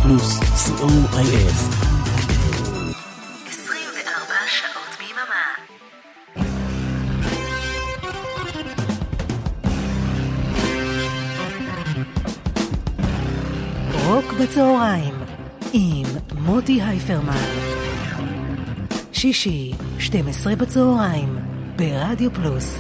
פלוס, co.il. 24 שעות ביממה. רוק בצהריים עם מוטי הייפרמן. שישי, 12 בצהריים, ברדיו פלוס.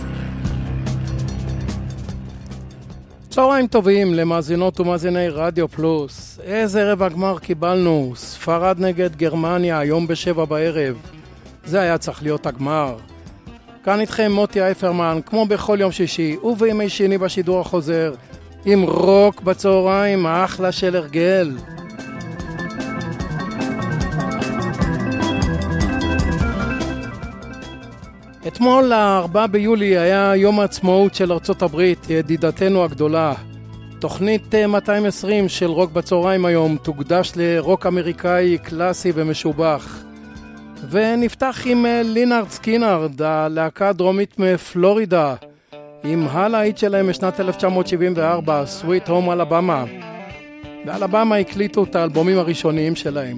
צהריים טובים למאזינות ומאזיני רדיו פלוס. איזה רבע גמר קיבלנו. ספרד נגד גרמניה, היום ב7 בערב. זה היה צריך להיות הגמר. כאן איתכם מוטי הייפרמן, כמו בכל יום שישי ובימי שני בשידור החוזר, עם רוק בצהריים, אחלה של הרגל. אתמול, 4 ביולי, היה יום העצמאות של ארצות הברית, ידידתנו הגדולה. תוכנית 220 של רוק בצהריים היום תוקדש לרוק אמריקאי קלאסי ומשובח. ונפתח עם לינארד סקינרד, הלהקה הדרומית מפלורידה, עם הלהיט שלהם משנת 1974, Sweet Home Alabama. באלבמה הקליטו את האלבומים הראשוניים שלהם.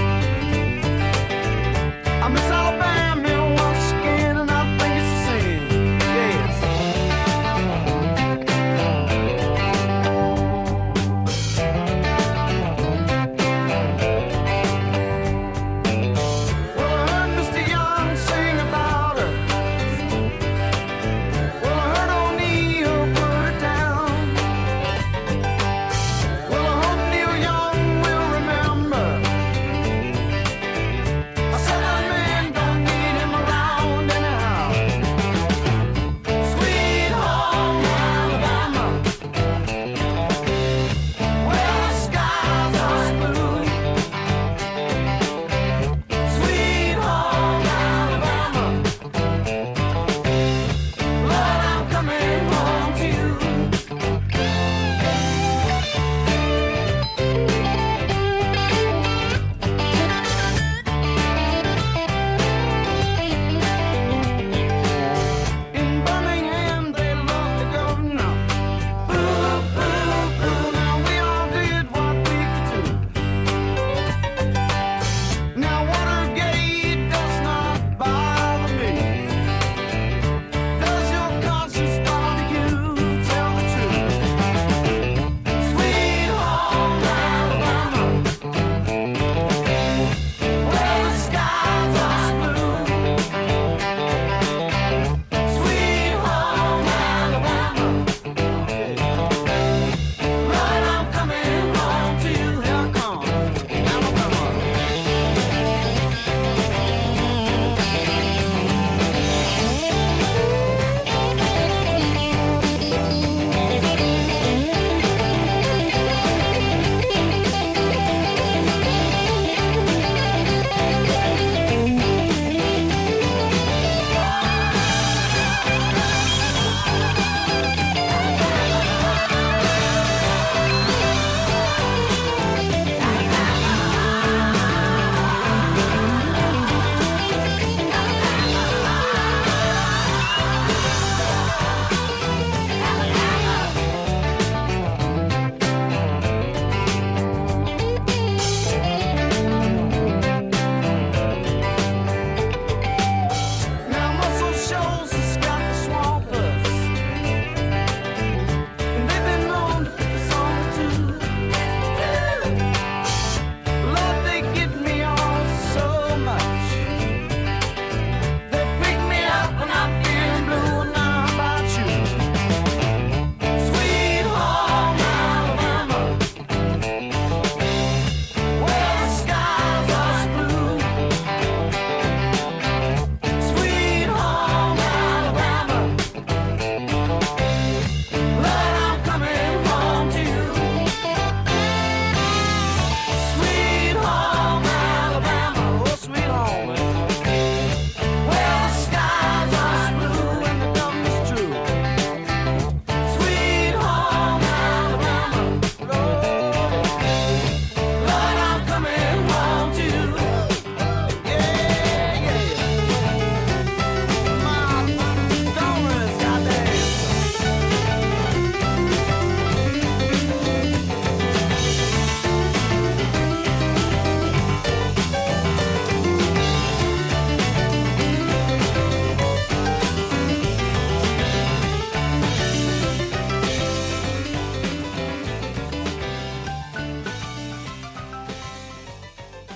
Alabama once again, and I think it's the same.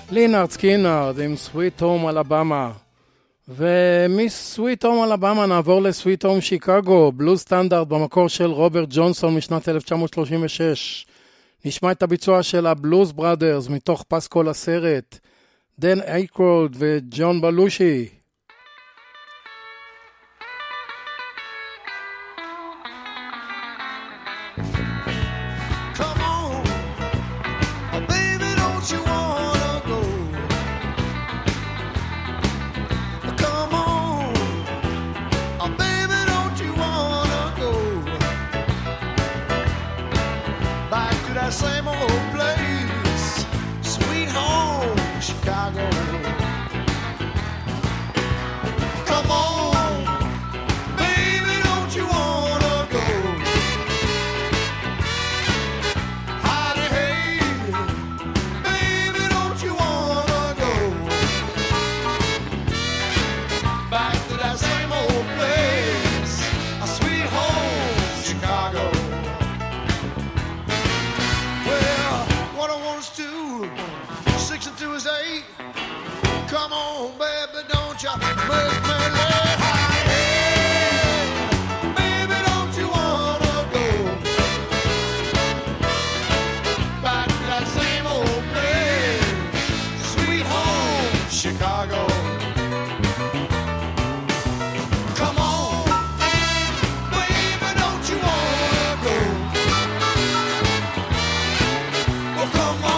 לינארד סקינארד עם סוויט הום אלבמה. ומסוויט הום אלבמה נעבור לסוויט הום שיקגו, בלוז סטנדרט במקור של רוברט ג'ונסון משנת 1936. נשמע את הביצוע של הבלוז בראדרס מתוך פסקול הסרט, דן אייקרוד וג'ון בלושי. Same old place, sweet home, Chicago. Come on, baby, don't you wanna go? Howdy, hey, baby, don't you wanna go? Back to that same old place, a sweet home, Chicago. Is 8. Come on, baby, don't you make me laugh. Hey, baby, don't you wanna go back to that same old place, sweet home, Chicago. Come on, baby, don't you wanna go? Well, come on.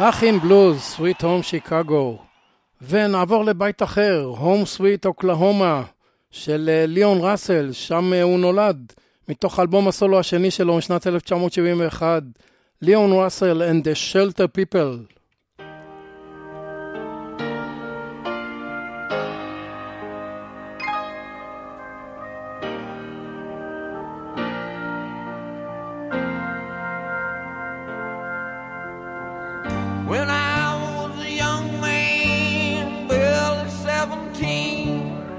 אחים בלוז, Sweet Home Chicago. ונעבור לבית אחר, Home Sweet Oklahoma, של ליאון ראסל, שם הוא נולד, מתוך אלבום הסולו השני שלו משנת 1971, ליאון ראסל and the Shelter People. When I was a young man, barely 17,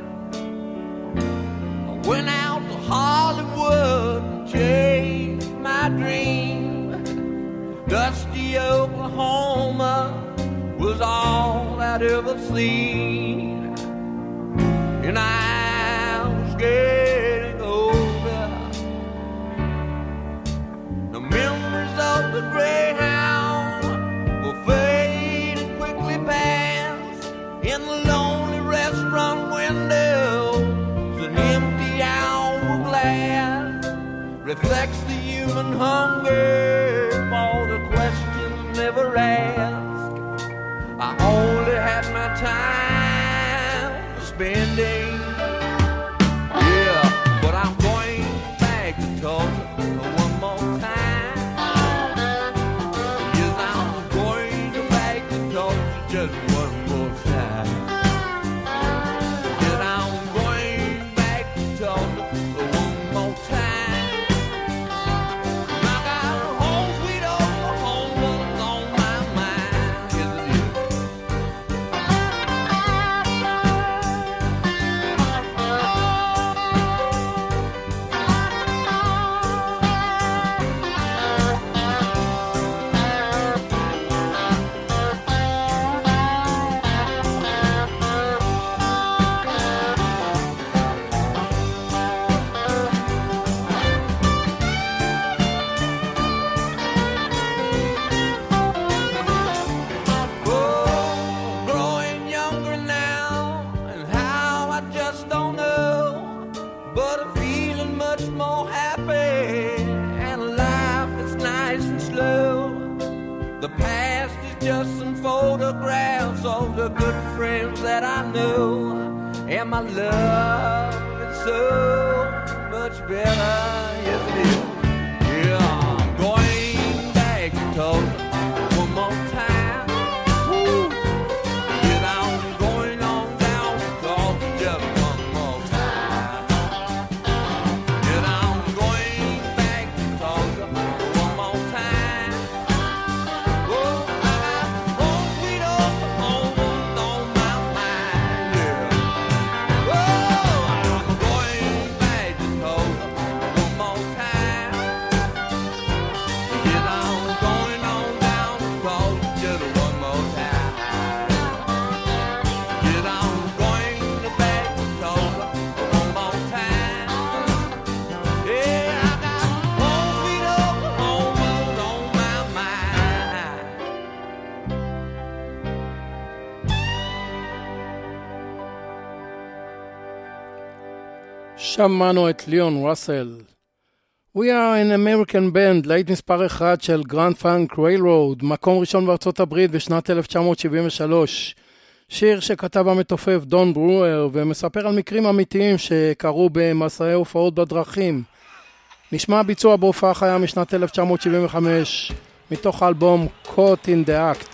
I went out to Hollywood and chased my dream. Dusty Oklahoma was all I'd ever seen, and I was getting older. The memories of the Greyhound will fade and quickly pass in the lonely restaurant windows. An empty hourglass reflects the human hunger for the questions never asked. I only had my time for spending, yeah, but I'm going back to Tulsa one more time. Yes, I'm going back to Tulsa just one more time. Yes, I'm going back to Tulsa one more time. I got a home sweet Oklahoma on my mind. Yes, it is. Growing younger now, and how I just don't know, but I'm feeling much more happy, and life is nice and slow. The past is just some photographs of the good friends that I know, and my love is so much better. Yes, it is. Yeah, I'm going back to Tulsa one more time. Woo. Yes, I'm going on down to Tulsa just one more time. Yes, I'm going back to Tulsa one more time. Oh, I got home sweet Oklahoma on my mind. Yeah. Oh, I'm going back to Tulsa one more time. Yes, I'm going on down to Tulsa just one more time. Yes, I'm going back to Tulsa one more time. Yeah, I got home sweet Oklahoma on my mind. שמענו את ליאון ראסל. We are an American band, להיט מספר 1 של Grand Funk Railroad, מקום ראשון בארצות הברית בשנת 1973. שיר שכתב המתופף דון ברואר ומספר על מקרים אמיתיים שקרו במסעי הופעות בדרכים. נשמע ביצוע בהופעה חיה משנת 1975 מתוך האלבום Caught in the Act.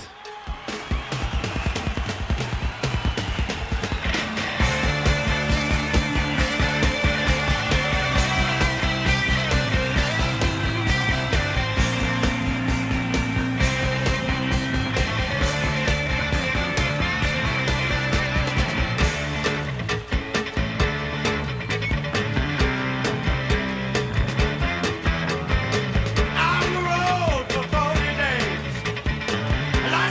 On the road for 40 days, and I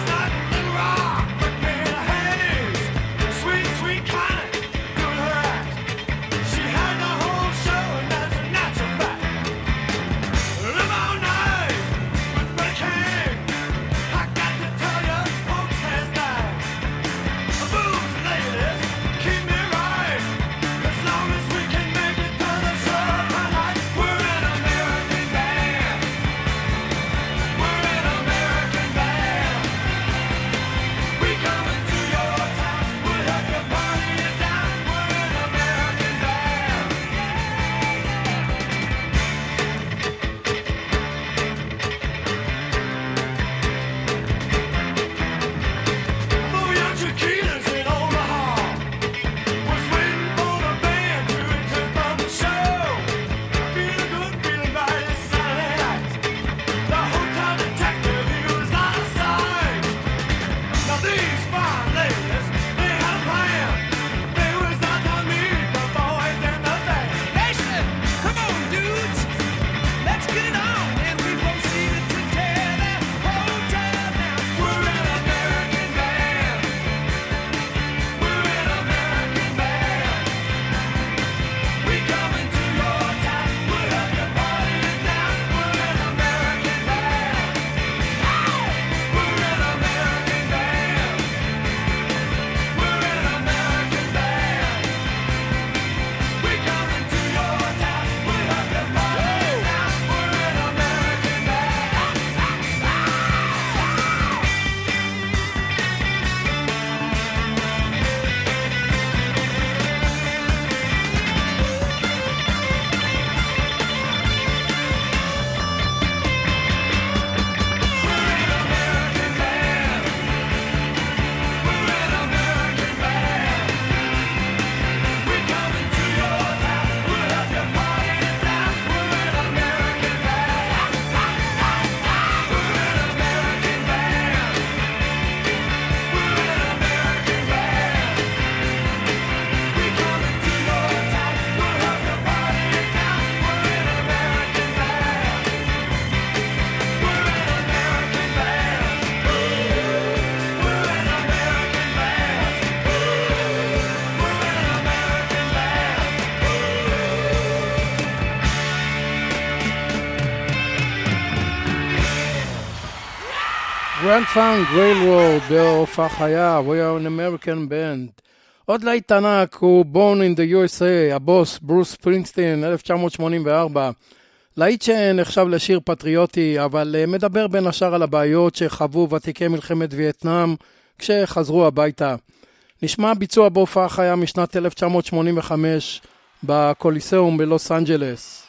Grand Funk Railroad בהופעה חיה, We are an American band. עוד להיט ענק הוא Born in the USA, הבוס ברוס ספרינגסטין, 1984. להיט שנחשב לשיר פטריוטי, אבל מדבר בין השאר על הבעיות שחוו ותיקי מלחמת וייטנאם כשחזרו הביתה. נשמע ביצוע בהופעה חיה משנת 1985 בקוליסאום בלוס אנג'לס.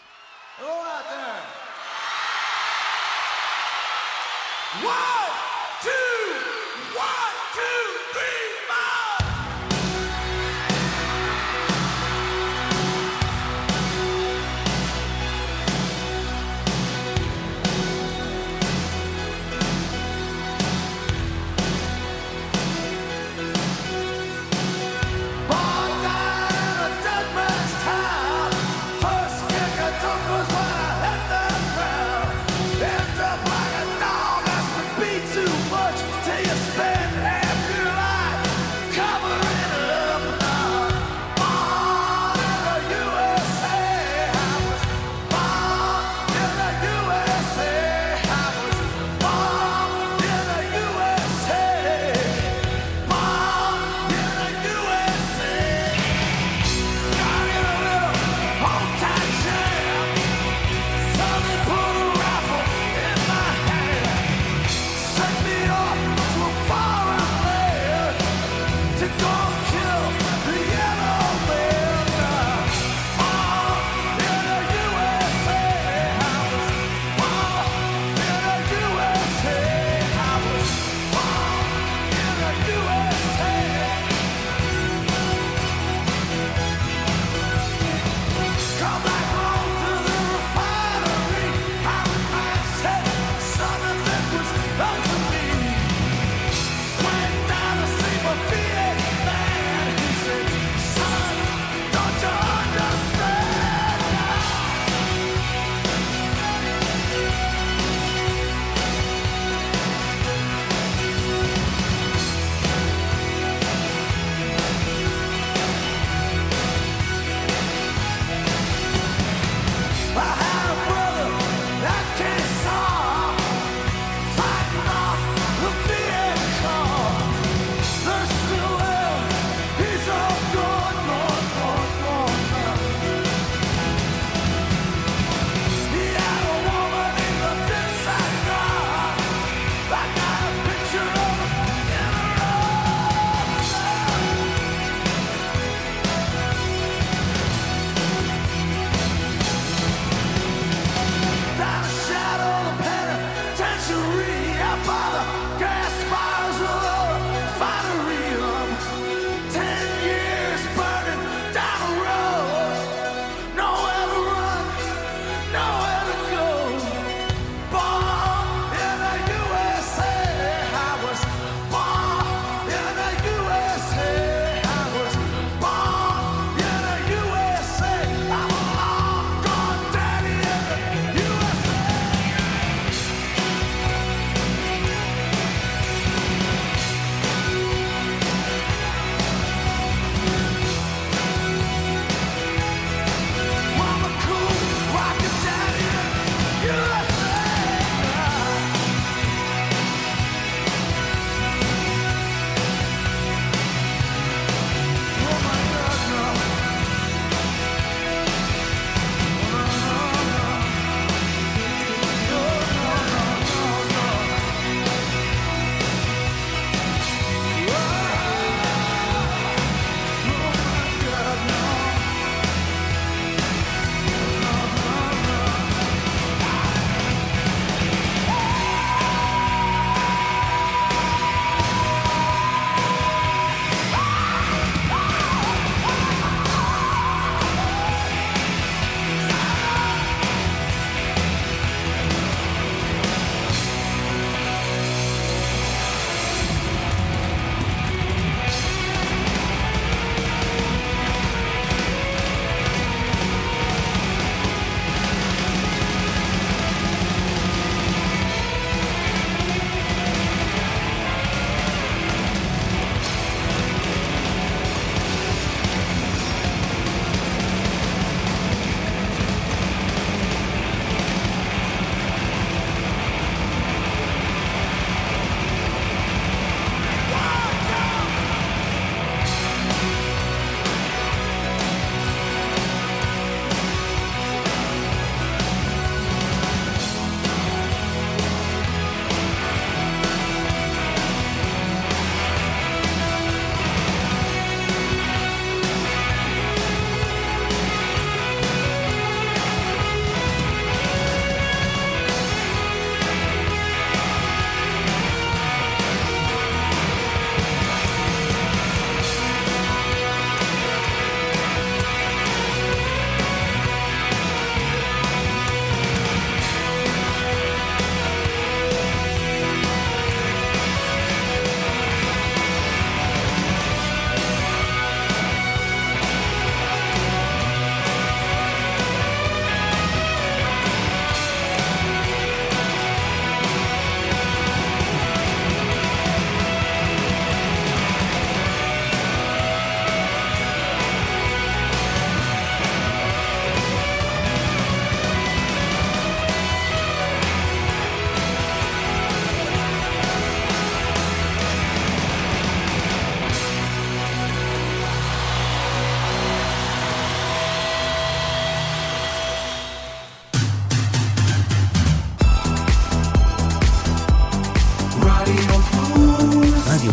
Born down in a dead man's town, first kick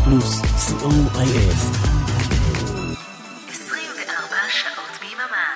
פלוס, co.il. 24 שעות ביממה.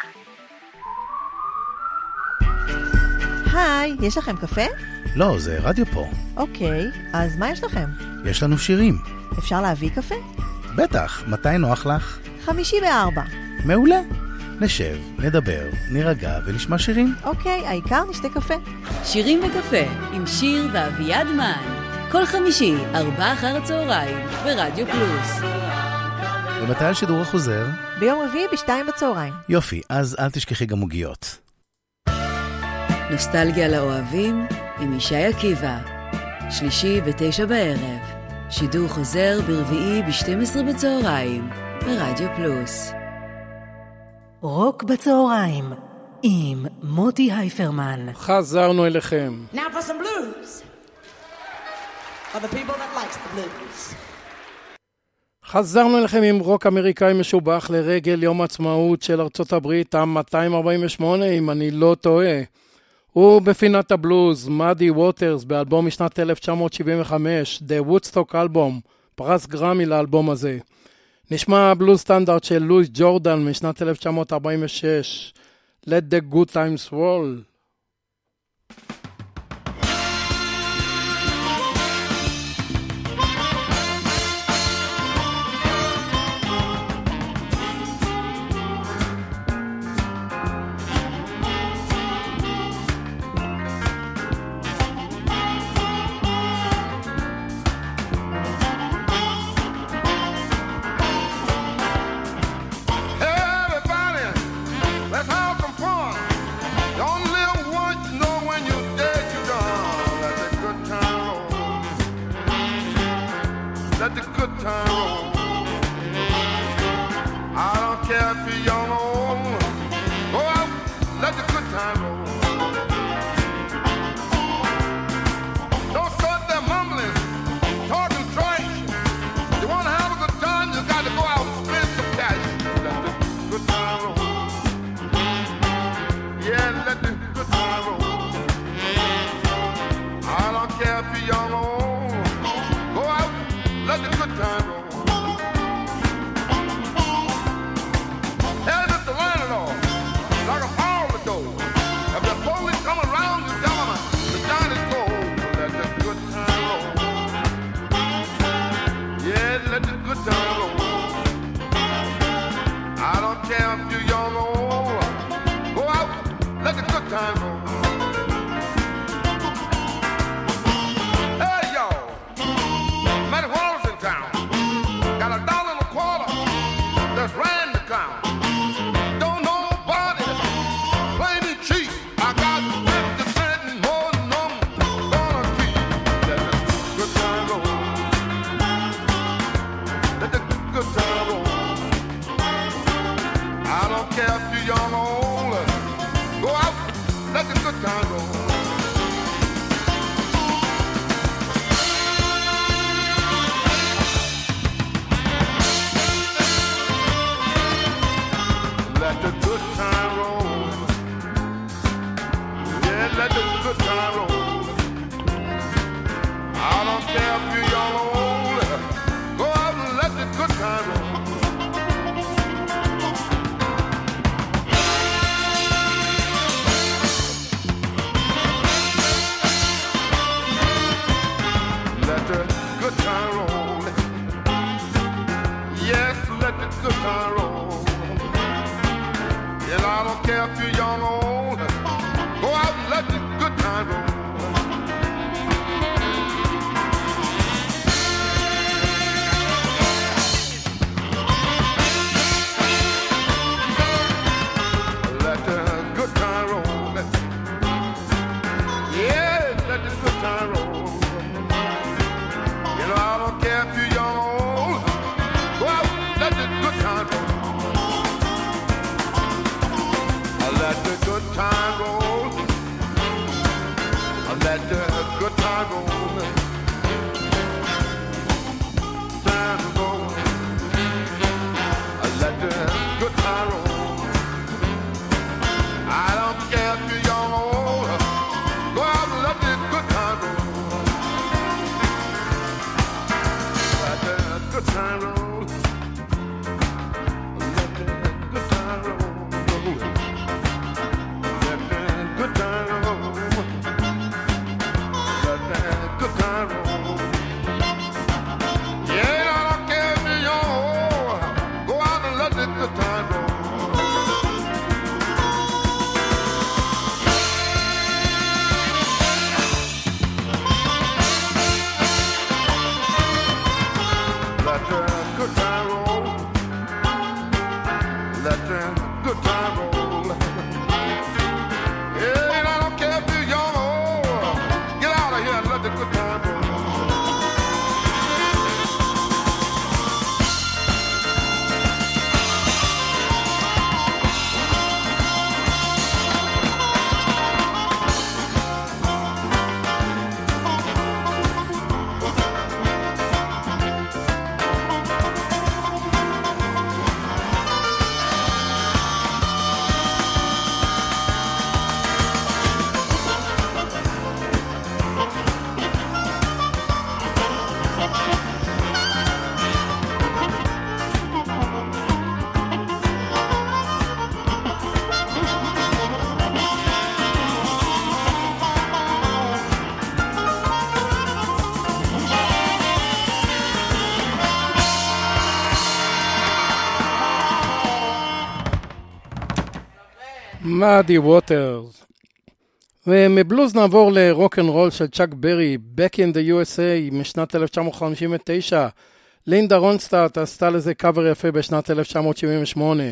היי, יש לכם קפה? לא, זה רדיו פה. אוקיי, אז מה יש לכם? יש לנו שירים. אפשר להביא קפה? בטח, מתי נוח לך? 54. מעולה. נשב, נדבר, נירגע ונשמע שירים. אוקיי, העיקר נשתה קפה. שירים וקפה עם שיר ואביעד מן. כל חמישי, 4 אחר הצהריים, ברדיו פלוס. ומתי השידור החוזר? ביום רביעי ב2 בצהריים. יופי, אז אל תשכחי גם עוגיות. נוסטלגיה לאוהבים עם ישי עקיבא. שלישי ב9 בערב. שידור חוזר ברביעי ב12 בצהריים, ברדיו פלוס. רוק בצהריים עם מוטי הייפרמן. חזרנו אליכם. Now for some blues. For the people that likes the blues. חזרנו אליכם עם רוק אמריקאי משובח לרגל יום העצמאות של ארצות הברית ה-248, אם אני לא טועה. הוא בפינת הבלוז, מאדי ווטרס, באלבום משנת 1975, The Woodstock Album, פרס גרמי לאלבום הזה. נשמע בלוז סטנדרט של לואיס ג'ורדן משנת 1946, Let the Good Times Roll. מאדי ווטרס. ומבלוז נעבור לרוק אנד רול של צ'אק ברי, Back in the USA משנת 1959. לינדה רונסטארט עשתה לזה קאבר יפה בשנת 1978.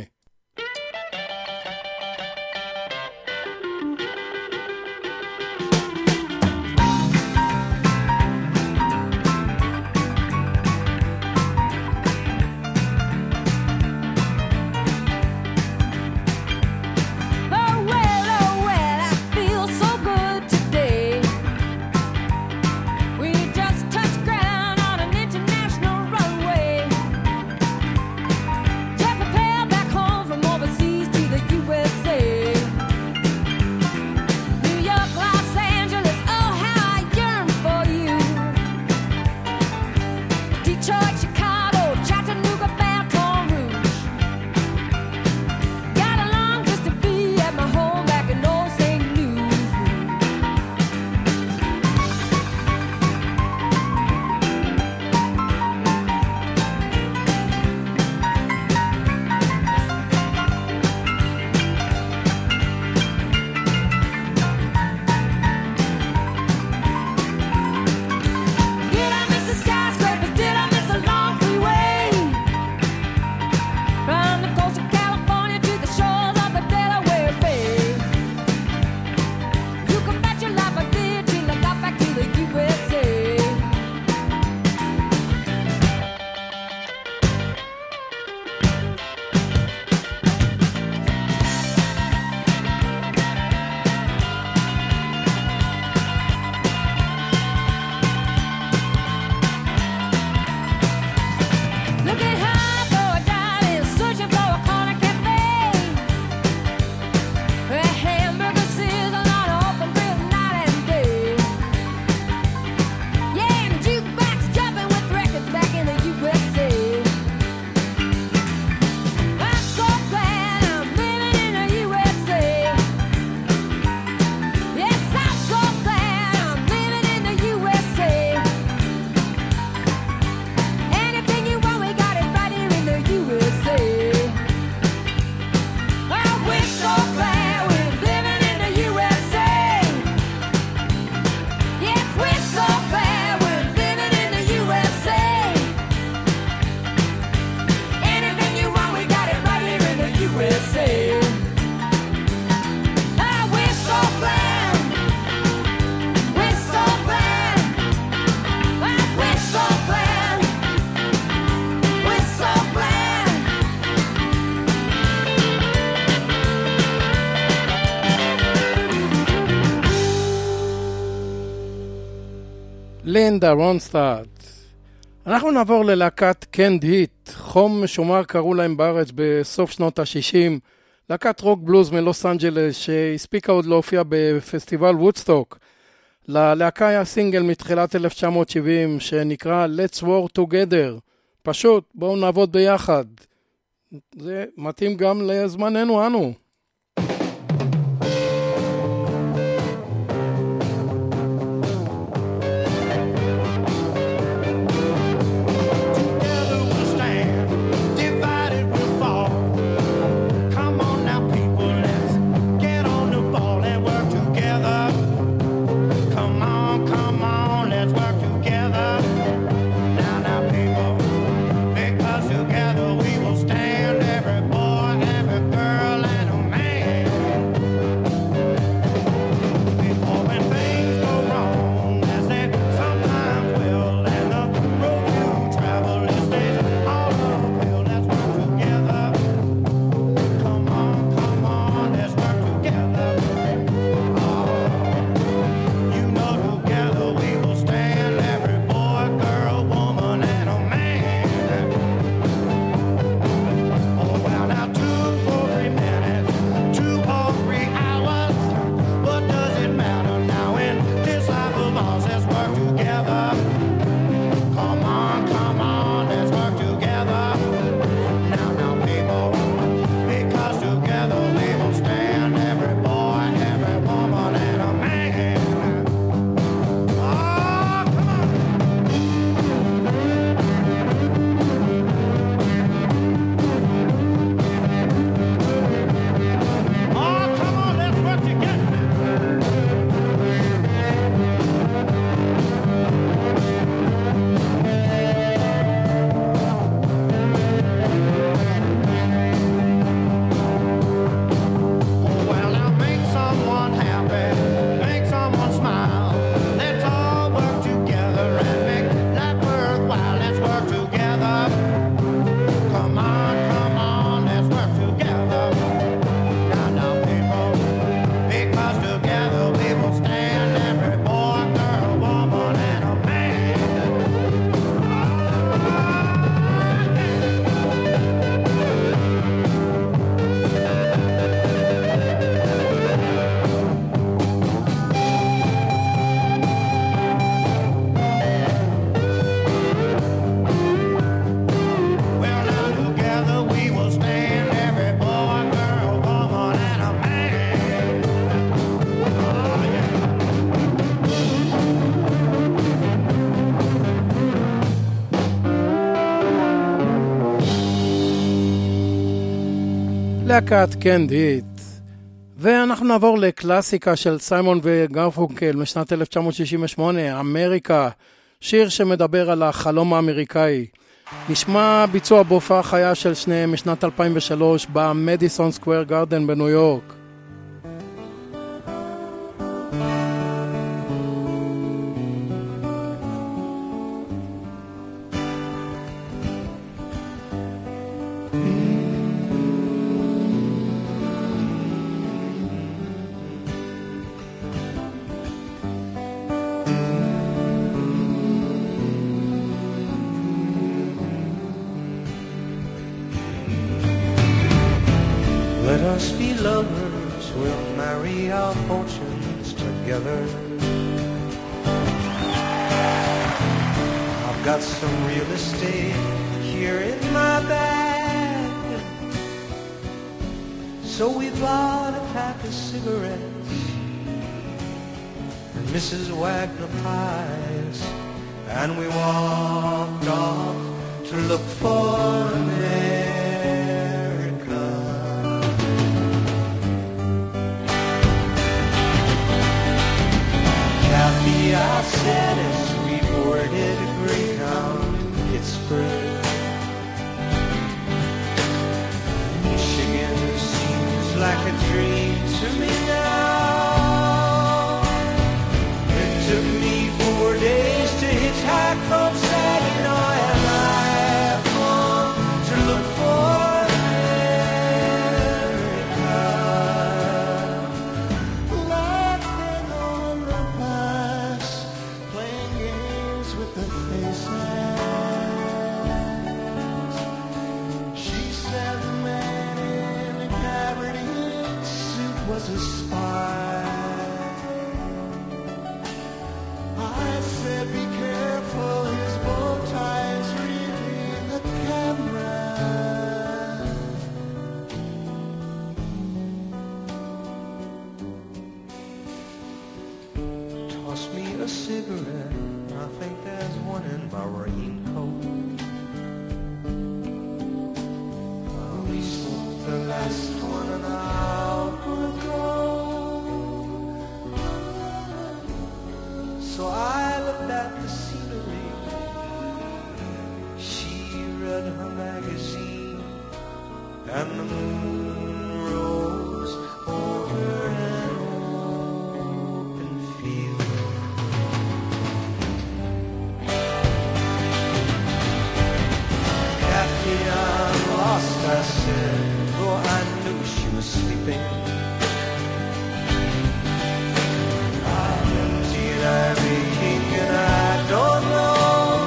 לינדה רונסטארט. אנחנו נעבור ללהקת קנד היט, חום משומר קראו להם בארץ בסוף שנות ה-60, להקת רוק בלוז מלוס אנג'לס שהספיקה עוד להופיע בפסטיבל וודסטוק. ללהקה היה סינגל מתחילת 1970 שנקרא Let's Work Together, פשוט בואו נעבוד ביחד. זה מתאים גם לזמננו אנו. Together we will stand, every boy, every girl, and להקת קנדיט. ואנחנו נעבור לקלאסיקה של סיימון וגרפונקל משנת 1968, אמריקה, שיר שמדבר על החלום האמריקאי. נשמע ביצוע בהופעה חיה של שניהם משנת 2003 במדיסון סקוואר גארדן בניו יורק. Let us be lovers, we'll marry our fortunes together. I've got some real estate here in my bag, so we bought a pack of cigarettes and Mrs. Wagner pies, and we walked off to look for America. Kathy, I said a sweet-worded greyhound in Pittsburgh. Michigan seems like a dream to me now. It took me 4 days to hitchhike from Saginaw, and I've come to look for America. Laughing on the past, playing games with the faces. She said the man in the gabardine suit was a spy. I said be careful, his bow tie's reading the camera. Toss me a cigarette, I think there's one in my raincoat. We smoked the last one an hour ago. So I looked at the scenery. She read her magazine, and the moon rose over an open field. Kathy, I'm lost, I said, though I knew she was sleeping. I'm emptied, I'm aching, and I don't know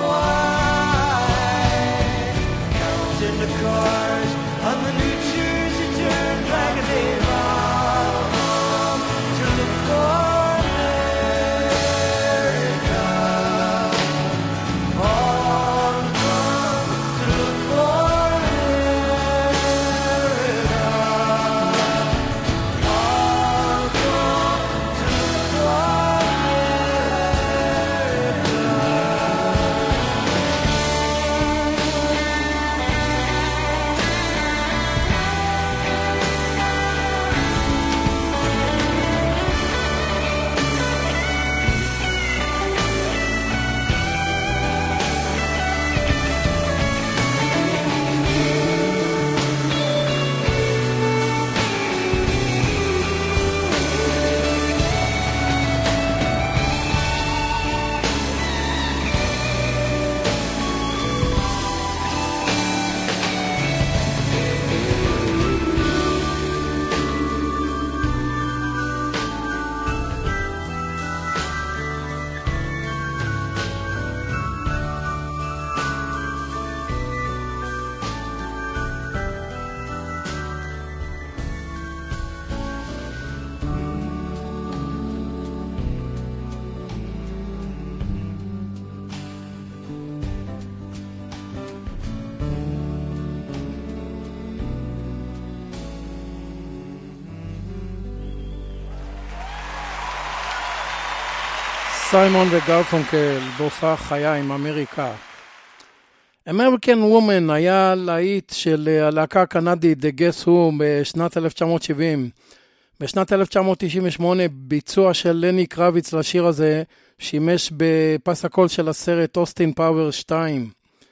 why. Counting the cars on the New Jersey Turnpike, and they've all come to look for America. All come to look for America. All come to look for סיימון וגרפונקל בהופעה חיה עם אמריקה. American Woman היה להיט של הלהקה הקנדית The Guess Who בשנת 1970. בשנת 1998 ביצוע של לני קרביץ לשיר הזה שימש בפס הקול של הסרט אוסטין פאוור 2.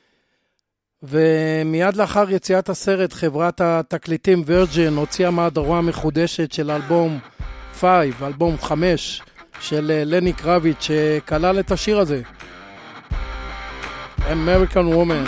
ומיד לאחר יציאת הסרט חברת התקליטים וירג'ן הוציאה מהדורה מחודשת של אלבום 5, אלבום 5 של לני קרביץ שכלל את השיר הזה. American Woman.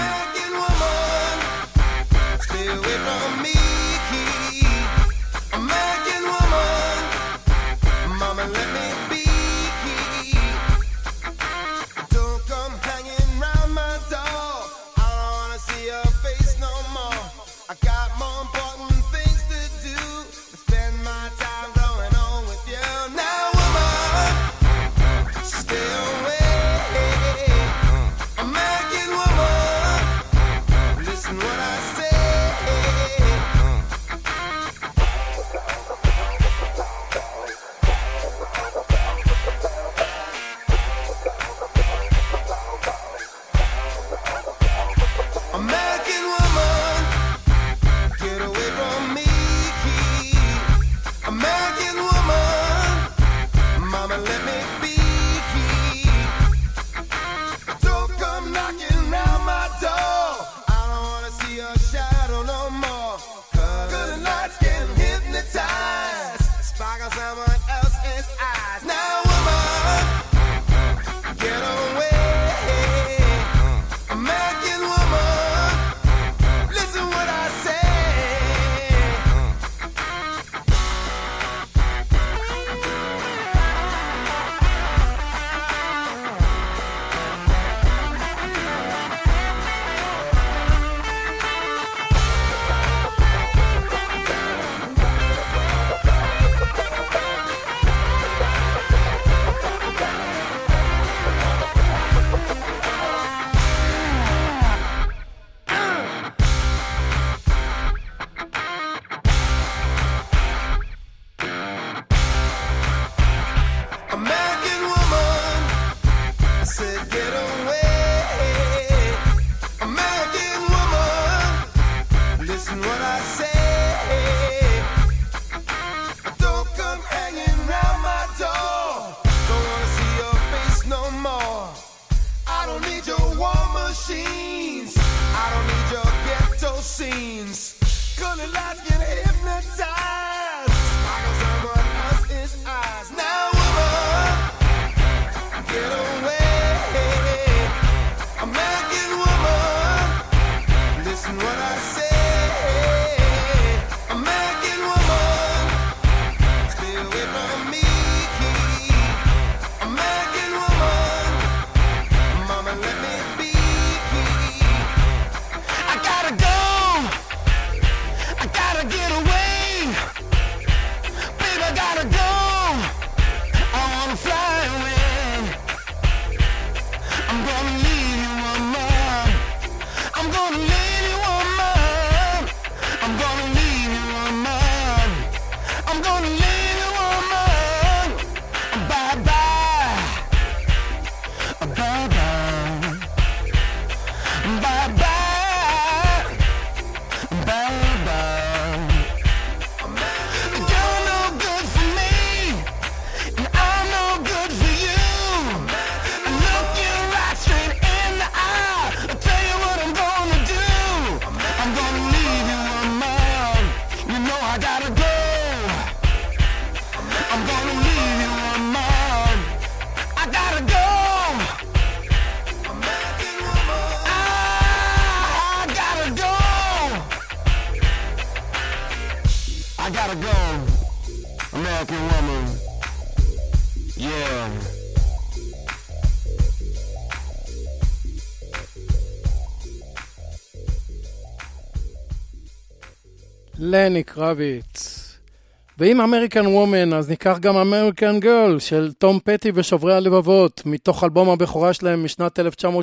לני קרביץ. ואם אמריקן וומן, אז ניקח גם אמריקן גרל של תום פטי ושוברי הלבבות, מתוך אלבום הבכורה שלהם משנת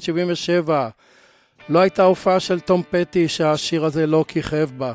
1977. לא הייתה הופעה של תום פטי שהשיר הזה לא כיכב בה.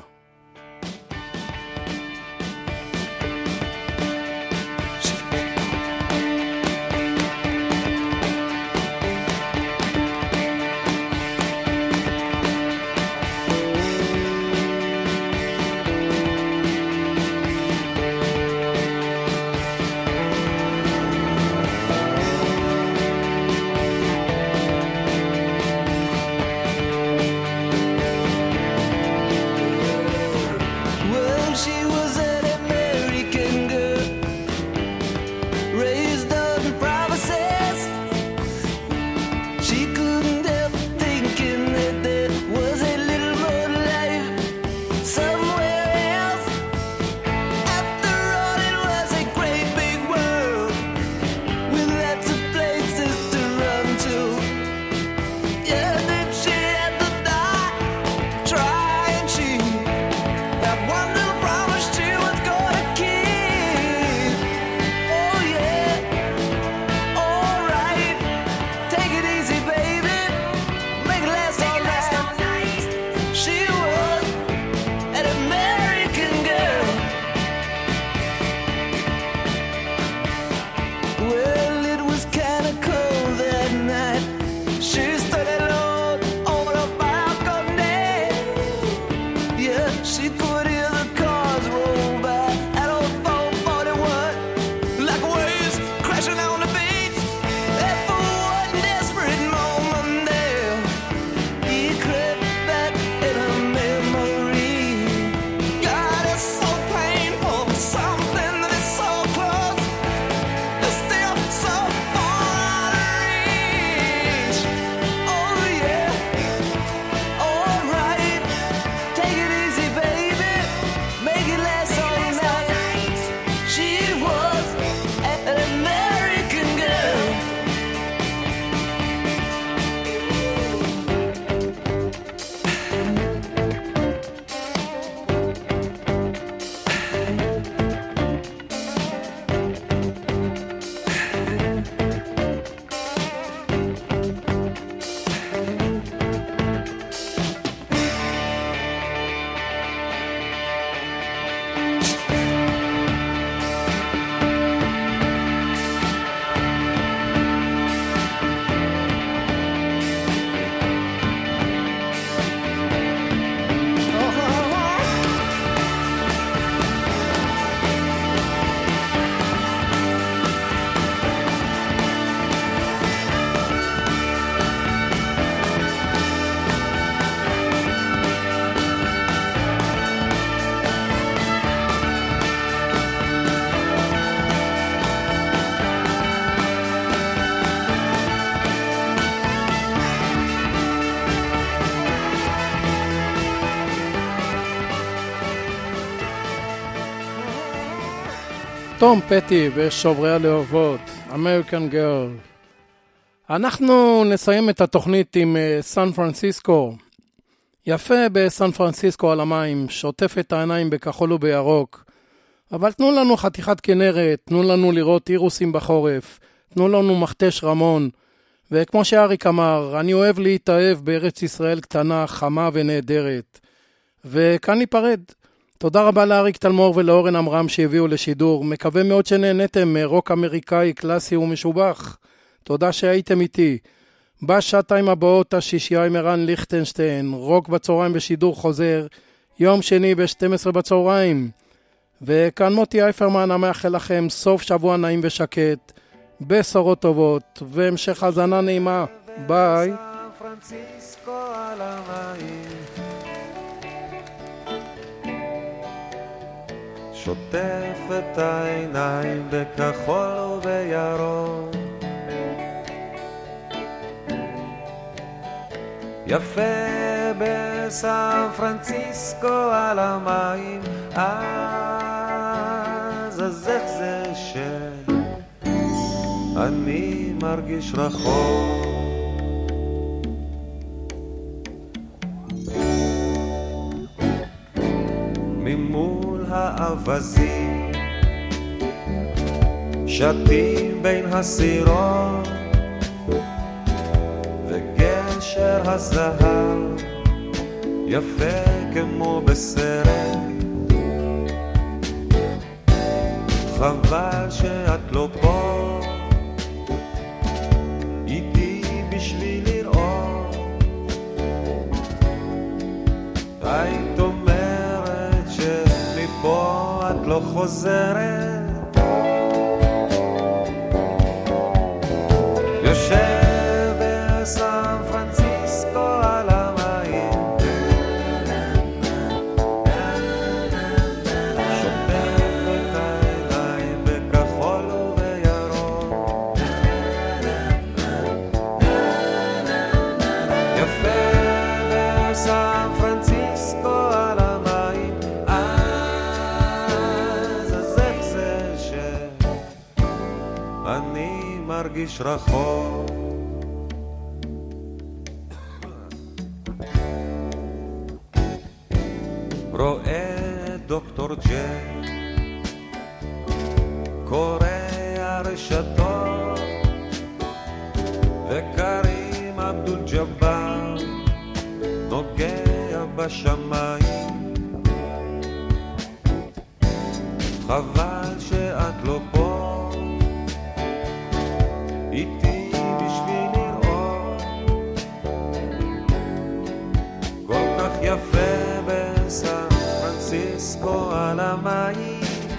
תום פטי ושוברי הלהבות, American Girl. אנחנו נסיים את התוכנית עם סן פרנסיסקו. יפה בסן פרנסיסקו על המים, שוטף את העיניים בכחול ובירוק. אבל תנו לנו חתיכת כנרת, תנו לנו לראות אירוסים בחורף, תנו לנו מכתש רמון. וכמו שאריק אמר, אני אוהב להתאהב בארץ ישראל קטנה, חמה ונהדרת. וכאן ניפרד. תודה רבה לאריק תלמור ולאורן אמרם שהביאו לשידור. מקווה מאוד שנהנתם מרוק אמריקאי קלאסי ומשובח. תודה שהייתם איתי. בשעתיים הבאות השישייה עם ערן ליכטנשטיין. רוק בצהריים בשידור חוזר. יום שני ב-12 בצהריים. וכאן מוטי אייפרמן המאחל לכם סוף שבוע נעים ושקט. בשורות טובות והמשך האזנה נעימה. ביי. שוטף את העיניים בכחול ובירוק, יפה בסן פרנסיסקו על המים. אז איך זה שאני מרגיש רחוק, ממול האבזים שתים בין הסירות וגשר הזהב יפה כמו בסרט. חבל שאת לא פה איתי בשביל לראות, היית אומרת שמפה את לא חוזרת. יושב בסן פרנסיסקו על המים, שוטף את העיניים בכחול ובירוק, יפה בסן פרנסיסקו על המים. אז איך זה שאני מרגיש רחוק, רואה דוקטור ג'יי קורא הרשתות וקרים אבדול ג'בר נוגע בשמיים. חבל שאת לא פה איתי בשביל לראות, כל כך יפה בסן פרנסיסקו על המים.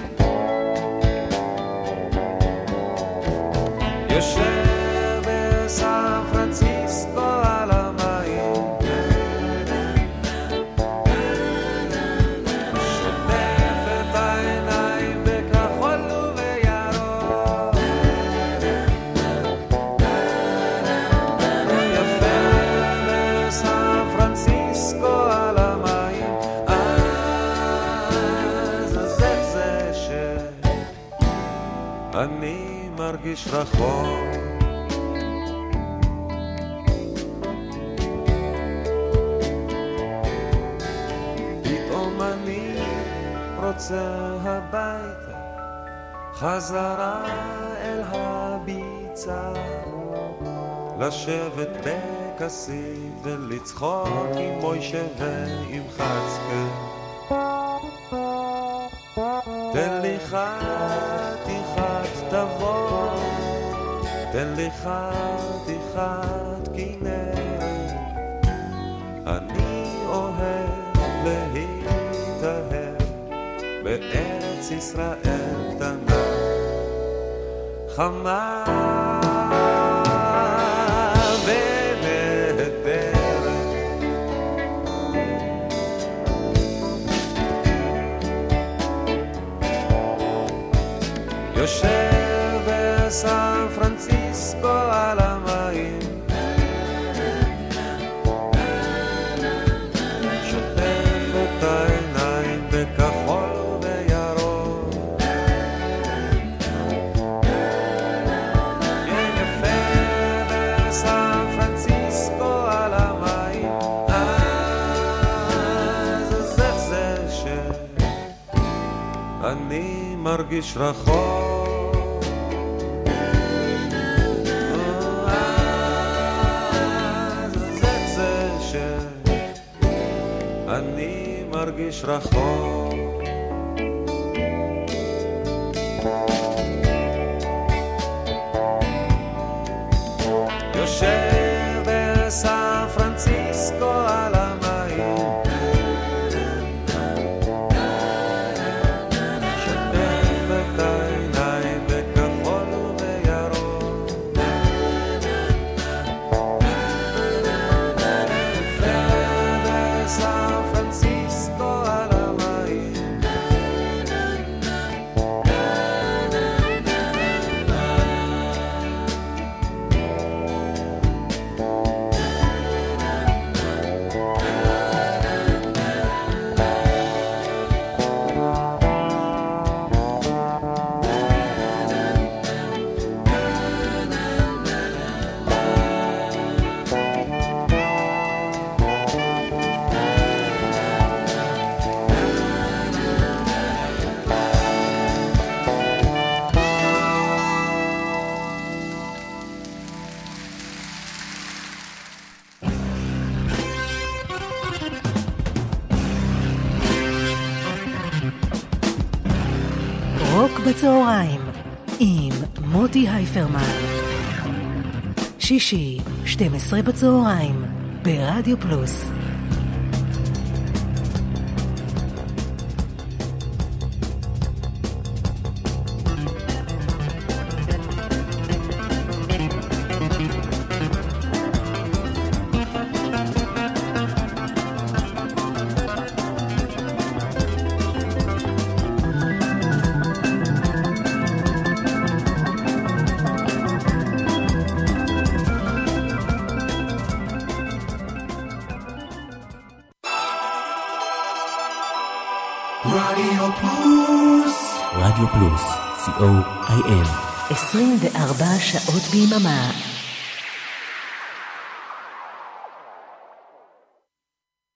יושב בסן פרנסיסקו על המים, שוטף את העיניים בכחול ובירוק, יפה בסן פרנסיסקו על המים. אז איך זה שאני מרגיש רחוק, פתאום אני רוצה הביתה, חזרה אל הביצה, לשבת בכסית ולצחוק עם מוישה ועם חצקה. תן לי חתיכת תבוא, תן לי חתיכת כנרת, אני אוהב להתאהב בארץ ישראל קטנה, חמה ונהדרת. יושב בסן פרנסיסקו על המים, שוטף את העיניים בכחול ובירוק, מרגיש רחוק, אז איך זה שאני מרגיש רחוק? יושב בסן פרנסיסקו על המים, שוטף את העיניים בכחול ובירוק, יושב בסן פרנסיסקו על המים, רוק בצהריים עם מוטי הייפרמן. שישי, 12 בצהריים, ברדיו פלוס. רדיו פלוס, co.il 24 שעות ביממה.